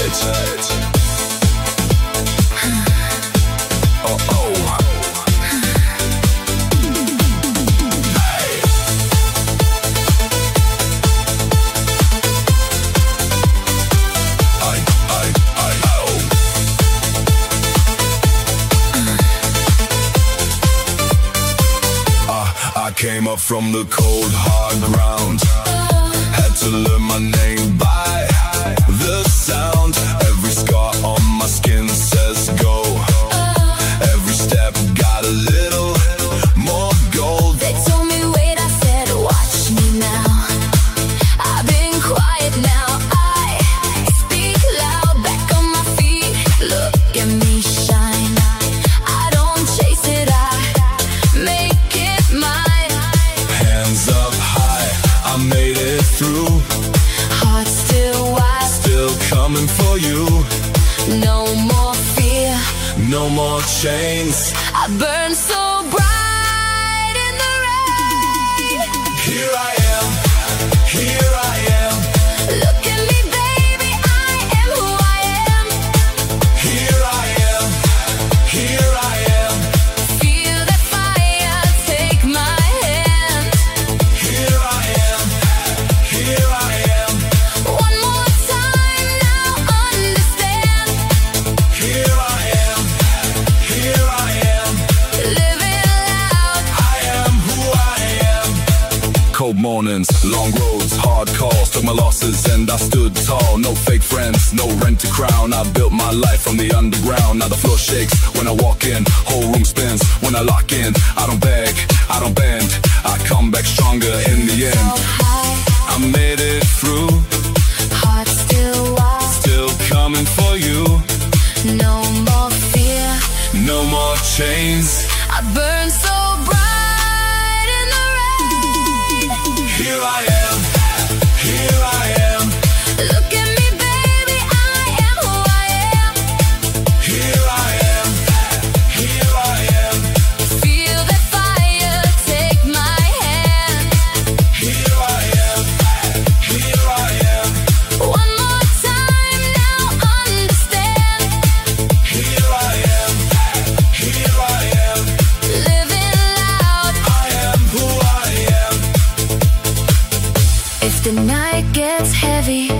Came up from the cold hard ground, had to learn my name by the sound. Every scar on my skin says go. Every step got a little more gold. They told me wait, I said watch me now. I've been quiet now, I speak loud. Back on my feet, look at me shine. I don't chase it, I make it mine. Hands up high, I made it through. Heart still wide, Still coming for you. no more fear. No more chains. I burn so bright in the rain. Here I am, here I am. Look at me, baby, I am who I am. Here I am, here I am. Feel that fire, take my hand. Here I am, here I am. One more time now, understand. Here I am, here I am. Living loud, I am who I am. Cold mornings, long roads, hard calls. Took my losses and I stood tall. No fake friends, no rent to crown. I built my life from the underground. Now the floor shakes when I walk in. Whole room spins when I lock in. I don't beg, I don't bend. I come back stronger in the so end. high, I made it through. heart still wild. Still coming for you. No more fear. No more chains. I burn so bright in the rain. Here I am, here I am. Look at me, baby, I am who I am. Here I am, here I am. Feel that fire, take my hand. Here I am, here I am. One more time now, understand. Here I am, here I am. Living loud. I am who I am. If the night gets heavy,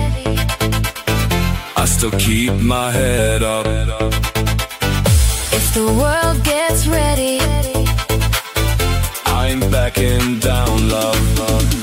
I still keep my head up. if the world gets ready, I ain't backing down, love.